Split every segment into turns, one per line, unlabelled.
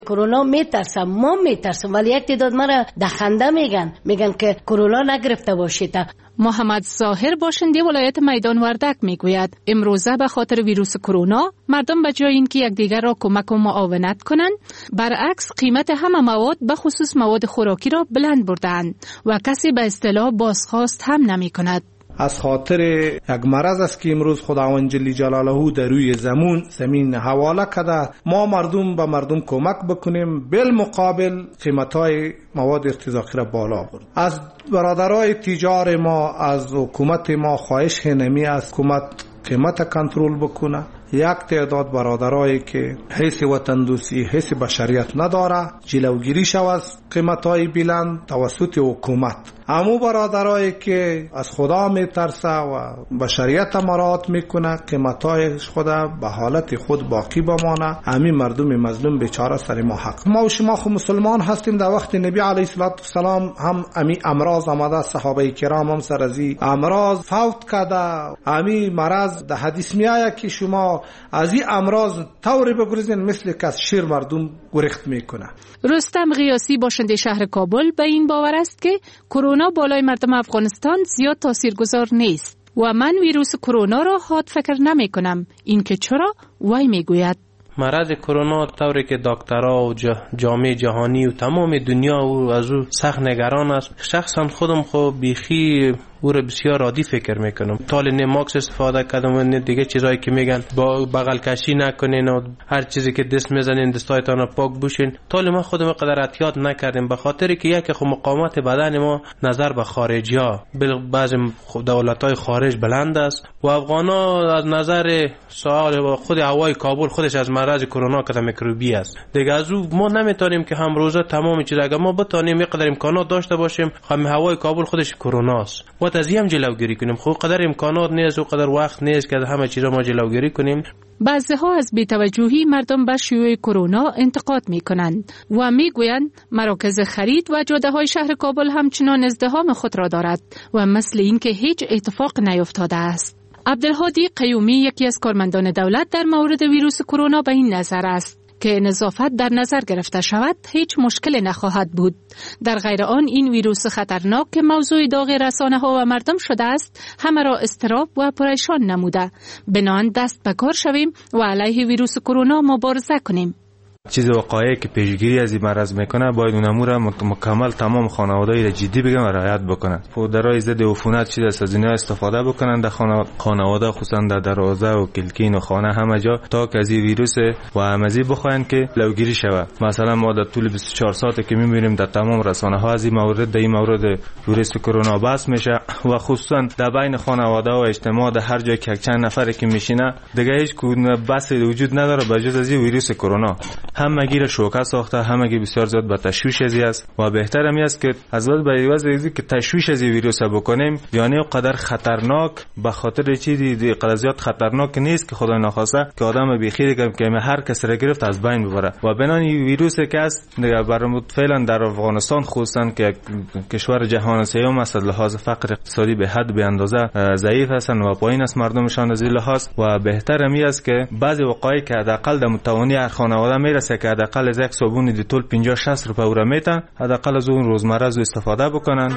کرونا میترسم، ما میترسم، ولی یک تعداد مرا دخنده میگن که کرونا نگرفته باشید.
محمد ظاهر باشنده ولایت میدان وردک میگوید امروزه به خاطر ویروس کرونا مردم به جای اینکه یکدیگر را کمک و معاونت کنند، برعکس قیمت همه مواد به خصوص مواد خوراکی را بلند بردند و کسی به اصطلاح بازخواست هم نمی کند.
از خاطر یک مرض است که امروز خداوند جل جلاله در روی زمین حواله کرده، ما مردم به مردم کمک بکنیم، بالمقابل قیمت‌های مواد ارتزاقی را بالا برد. از برادرای تجار ما، از حکومت ما خواهش نمی است حکومت قیمت کنترل بکنه. یک تعداد برادرایی که حیث وطن دوستی، حیث بشریت نداره، جلوگیری شود از قیمت‌های بلند توسط حکومت. همو برادرایی که از خدا میترسه و بشریت مراعات میکنه، قیمت‌های خدا به حالت خود باقی بمانه. همین مردم مظلوم بیچاره سر ما حق. ما و شما خو مسلمان هستیم. در وقت نبی علیه السلام هم امی امراض آمده، صحابه کرام هم سر از این امراض فوت کرده. امی مرض در حدیث میآید که شما از این امراض طوری بگریزین مثل که از شیر مردم گریخت میکنه.
رستم غیاسی باشنده شهر کابل به این باور است که کرونا بالای مردم افغانستان زیاد تاثیرگذار نیست و من ویروس کرونا را حاد فکر نمی کنم. این که چرا؟ وی می گوید
مرض کرونا طوری که دکترها و جامعه جهانی و تمام دنیا و از او سخت نگران است. شخصا خودم خو بیخی او را بسیار عادی فکر میکنم. طال ماکس استفاده کردم و دیگه چیزایی که میگن با بغل کشی نکنین و هر چیزی که دست میزنین دستایتان رو پاک بوشین. طال ما خودم قدر احتیاط نکردیم به خاطر که یک خو مقاومت بدن ما نظر به خارجی ها بعضی دولت‌های خارج بلند است و افغانا از نظر سوال خود هوای کابل خودش از مرض کرونا که میکروبی است. دیگه از او ما نمیتونیم که هم روزه تمام چیز اگر ما بتونیم یک قدر امکانات داشته باشیم، هم هوای کابل خودش کرونا است. از این هم جلوگیری کنیم. خب قدر امکانات نیست و قدر وقت نیست که همه چیزا ما جلوگیری کنیم.
بعضی‌ها از بی‌توجهی مردم به شیوع کرونا انتقاد می‌کنند و می‌گویند مراکز خرید و جاده‌های شهر کابل همچنان ازدحام خود را دارد و مثل این که هیچ اتفاق نیفتاده است. عبدالهادی قیومی یکی از کارمندان دولت در مورد ویروس کرونا به این نظر است که نظافت در نظر گرفته شود هیچ مشکل نخواهد بود. در غیر آن این ویروس خطرناک که موضوع داغ رسانه‌ها و مردم شده است همه را اضطراب و پریشان نموده. بنابراین دست به کار شویم و علیه ویروس کرونا مبارزه کنیم.
چیز واقعی که پیشگیری از این مرض میکنه باید اون امور مکمل تمام خانواده‌ای را جدی بگن و رعایت بکنن. پودرای ضد عفونت چیز از اینا استفاده بکنن در خانواده، خصوصا در دروازه و کلکین و خانه همه جا، تا که از این ویروس و همزی بخواین که جلوگیری شود. مثلا ما در طول 24 ساعت که میبینیم در تمام رسانه‌ها از این مورد ویروس کرونا بحث میشه و خصوصا در بین خانواده و اجتماع در هر جای که چند نفری که میشینه دیگه هیچ کدوم بحث وجود نداره بجز از این ویروس کرونا. همگی را شوکه ساخته، همگی بسیار زیاد به تشویش ازی است و بهتر همی است که از وقت که تشویش از ویروس بکنیم، یعنی اونقدر خطرناک به خاطر چیزی قدر زیاد خطرناک نیست که خدای نخواسته که آدم بیخیر که هر کس را گرفت از بین ببره. و بنان این ویروسی که است فعلا در افغانستان خصوصا که کشور جهان سوم است، از لحاظ فقر اقتصادی به حد به اندازه ضعیف هستند و پایین است مردمشان از این لحاظ و بهتر همی است که بعضی وقایع که حداقل در متوانی هر خانواده میرسه که حداقل از یک صابون دیتول 50-60 روپیه اورا میتن، حداقل از اون روزمره از استفاده بکنن.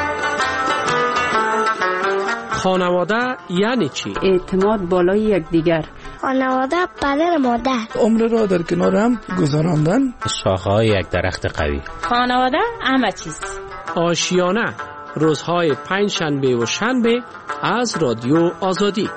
خانواده یعنی چی؟
اعتماد بالای یکدیگر.
خانواده پدر مادر.
عمر را در کنار هم گذراندن.
شاخه‌های یک درخت قوی.
خانواده همه چیز.
آشیانه روزهای پنجشنبه و شنبه از رادیو آزادی.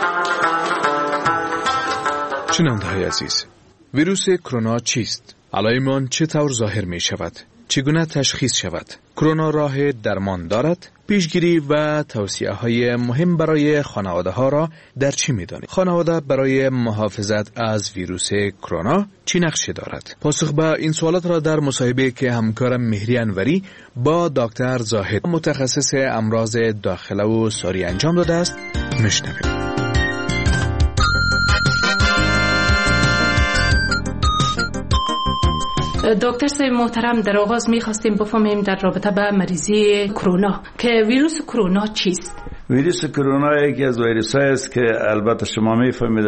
شنونده‌های عزیز، ویروس کرونا چیست؟ علائم آن چطور ظاهر می شود؟ چگونه تشخیص شود؟ کرونا راه درمان دارد؟ پیشگیری و توصیه‌های مهم برای خانواده‌ها را در چی می‌دانید؟ خانواده برای محافظت از ویروس کرونا چی نقشی دارد؟ پاسخ به این سوالات را در مصاحبه که همکارم مهری انوری با دکتر زاهد متخصص امراض داخله و ساری انجام داده است میشنویم.
دکتر صاحب محترم، در آغاز می‌خواستیم بفهمیم در رابطه با مریضی کرونا که ویروس کرونا چیست؟
ویروس کرونا یکی از ویروس‌هایی است که البته شما می‌فهمید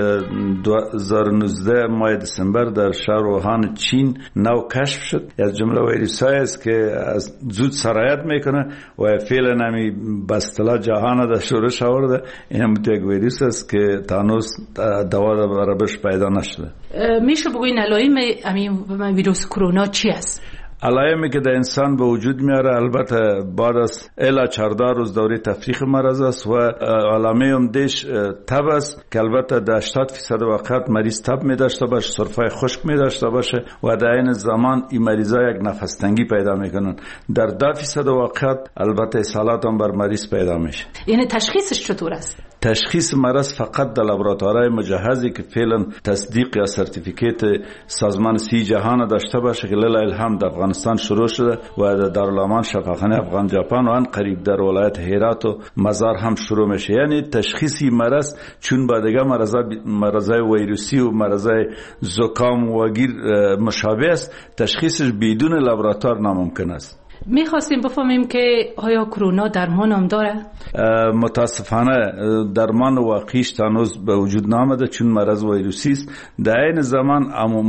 2019 ماه دسامبر در شهر ووهان چین نو کشف شد. از جمله ویروس‌هایی است که از زود سرایت میکنه و فعلا همی به اصطلاح جهان در شورش آورده. این هم یک ویروس است که تانوس دوا برابرش پیدا نشده.
میشه بگوین علائم همین ویروس کرونا چی است؟
علائمی که در انسان به وجود میاره البته بعد از الی 14 روز دوره تفریق مرض است و علامه عمده‌اش تب است که البته در 80% وقت مریض تب می داشته باشه، سرفه خشک می داشته باشه و در این زمان این مریضا یک نفس تنگی پیدا میکنن. در 10% وقت البته اسهالات هم بر مریض پیدا میشه.
یعنی تشخیصش چطور است؟
تشخیص مرض فقط در لابراتوارهای مجهزی که فعلا تصدیق یا سرتیفیکیت سازمان صحت جهان داشته باشه که لله الحمد افغانستان شروع شده و در دارالامان شفاخانه افغان ژاپن و آن قریب در ولایت هرات و مزار هم شروع میشه. یعنی تشخیصی مرض چون با دیگه مرضای ویروسی و مرضای زکام و گیر مشابه است، تشخیصش بدون لابراتوار ناممکن است.
میخواستیم بفهمیم که آیا کرونا درمان هم داره؟
متاسفانه درمان واقعیش تانوز به وجود نامده چون مرض ویروسی است. در این زمان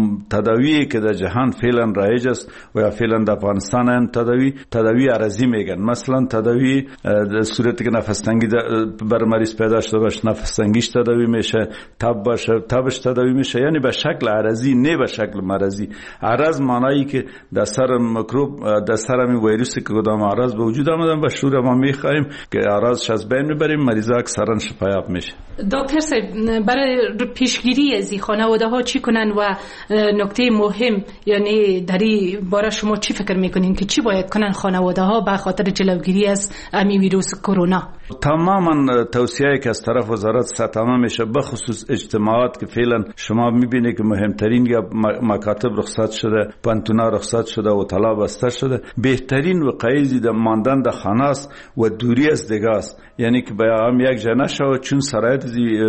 تداویی که در جهان فعلا رایج است و یا فعلا در افغانستان هم تداوی عرضی میگن. مثلا تداوی در صورتی که نفس تنگی بر مریض پیدا شده باشه نفس تنگیش تداوی میشه، تب باشه تبش تداوی میشه، یعنی به شکل عرضی نه به شکل مرضی. عرض معنایی که در سر میکروب در سر ویروسی که کدام اعراض به وجود آمدن و شور ما میخوایم که اعراضش از بین میبریم، مریضا اکثرا شفایاب میشه.
دکتر صاحب برای پیشگیری از خانواده ها چی کنن و نکته مهم یعنی در این باره شما چی فکر میکنین که چی باید کنن خانواده ها به خاطر جلوگیری از همین ویروس کرونا؟
تماما توصیه‌ای که از طرف وزارت صحت میشه به خصوص اجتماعات که فعلا شما میبینید که مهمترین یا مکاتب رخصت شده، پانتونا رخصت شده و طلا بسته شده، بهترین وقایع در ماندن در خانه است و دوری از دیگه است. یعنی که به هم یک جا نشود چون سرایت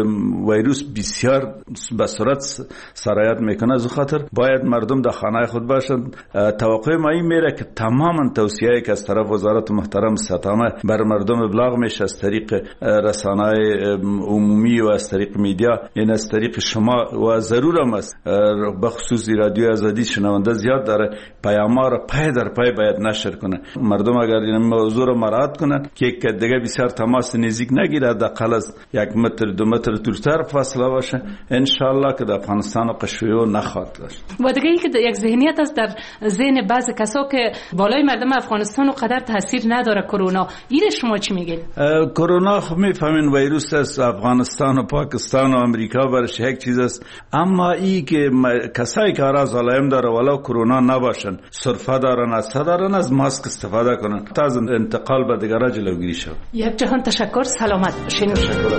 ویروس بسیار به سرعت سرایت میکنه. از خاطر باید مردم در خانه خود باشند. توقع ما این میره که تماما توصیه‌ای که از طرف وزارت محترم صحت بر مردم ابلاغ میشه از طریق رسانه‌های عمومی و از طریق میدیا، یعنی از طریق شما و ضرور هم است به خصوص رادیو آزادی شنونده زیاد داره، پیام‌ها را پای در پای باید نشر کنه. مردم اگر این موضوع را مراعات کنن که یک دیگه بسیار تماس نزدیک نگیره، حداقل از 1 متر 2 متر دورتر فاصله باشه، ان شاء الله که در افغانستان و قشویو نخواهد داشت.
و دیگه ای که یک ذهنیت است در ذهن بعضی کسا که بالای مردم افغانستان و قدر تاثیر نداره کرونا، این شما چی میگین؟
کرونا خب میفهمین ویروس است، افغانستان و پاکستان و امریکا برش یک چیز است، اما ای که کسایی که اعراض علائم داره ولو کرونا نباشن، سرفه دارن، اسهال دارن، از ماسک استفاده کنن تا از انتقال به دیگران جلوگیری شود.
یک جهان تشکر، سلامت باشین.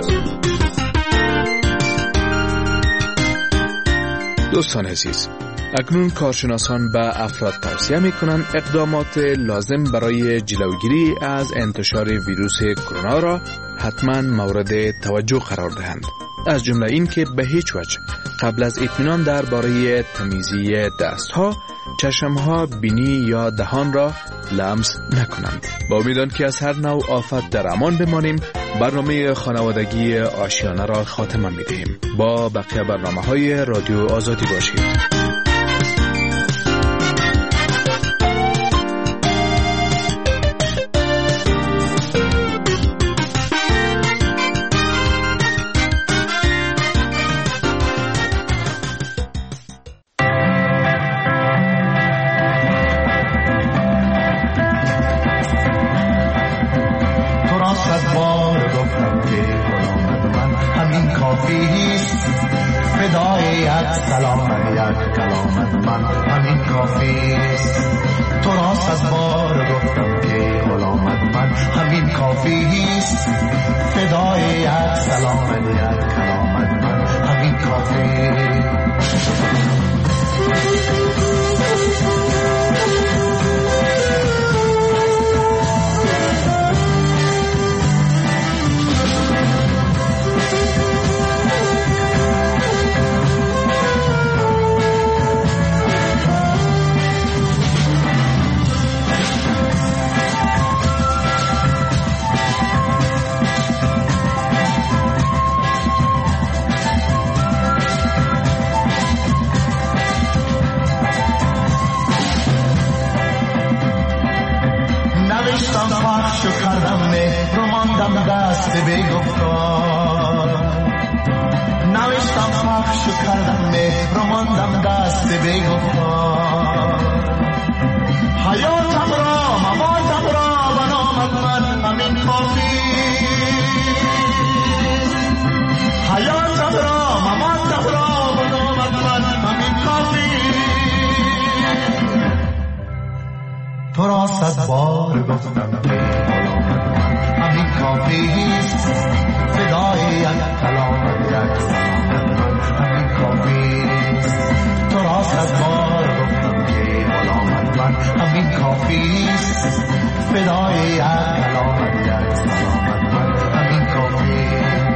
دوستان عزیز، اکنون کارشناسان به افراد توصیه میکنند اقدامات لازم برای جلوگیری از انتشار ویروس کرونا را حتما مورد توجه قرار دهند. از جمله این که به هیچ وجه قبل از اطمینان درباره تمیزی دستها، چشمها، بینی یا دهان را لمس نکنند. با امید که از هر نوع آفت در امان بمانیم، برنامه خانوادگی آشیانه را خاتمه می‌دهیم. با بقیه برنامه‌های رادیو آزادی باشید.
نوشتم پخش و کردم مهر و ماندم دست بیگفتار، نوشتم پخش و کردم مهر و ماندم دست بیگفتار. حیاتم را مماتم را بنامد من همین کافی، حیاتم را مماتم را بنامد من همین کافی. تو را 100 بار گفتم که همین کافیست، فدای یک کلام یک زمان همین کافیست. تو را 100 بار گفتم که غلامت من همین کافیست، فدای یک کلام یک زمان من همین کافیست.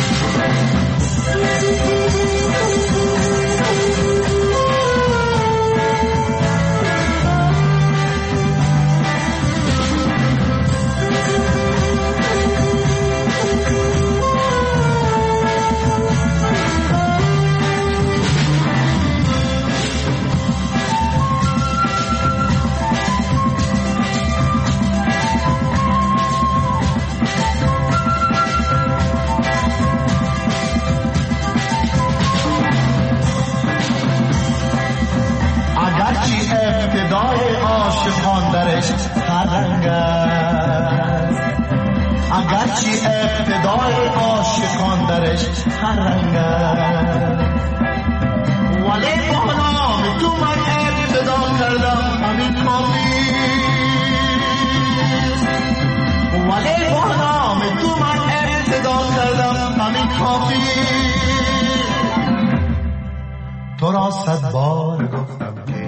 ابتدای عاشقان درش هر رنگ است، اگرچه ابتدای عاشقان درش هر رنگ است، ولی با نام تو من ابتدا کردم همین کافیست، ولی با نام تو من ابتدا کردم همین کافیست. تو را 100 بار گفتم